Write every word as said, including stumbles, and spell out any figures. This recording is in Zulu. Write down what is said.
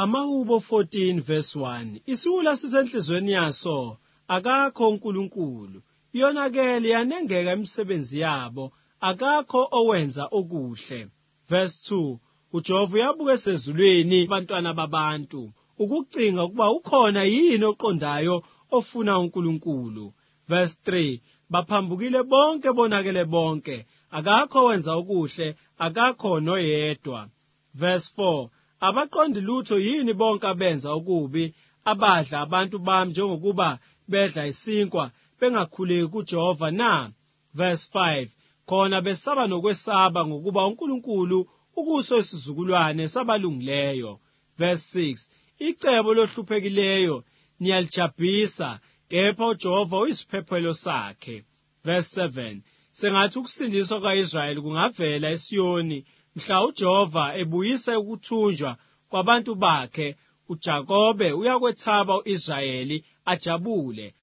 Amahubo fourteen verse one. Isiwula sisenhlizweni yaso, akakho uNkulunkulu. Iyonakele yanengeka imisebenzi yabo, akakho owenza okuhle. Verse two. uJehova uyabuka esezulwini abantwana babantu, ukucinga ukuba ukhona yini oqondayo ofuna uNkulunkulu. Verse three. Baphambukile bonke bonakele bonke, akakho wenza okuhle, akakho noyedwa. Verse four. Abaqondi lutho yini bonke abenza okubi, abadla abantu bami njengokuba bedla isinkwa bengakhuleki kuJehova na? Verse five. Khona besaba nokwesaba ngokuba uNkulunkulu ukuso isizukulwane sabalungileyo. Verse six. Icebo lohluphekileyo niyalijabhisa, kepha uJehova uyisiphephelo sakhe. Verse seven. Sengathi ukusindiswa kwa-Israyeli kungavela eSiyoni mhla uJehova ebuyisa ukuthunjwa kwabantu bakhe, uJakobe uyakwethaba u-Israyeli ajabule.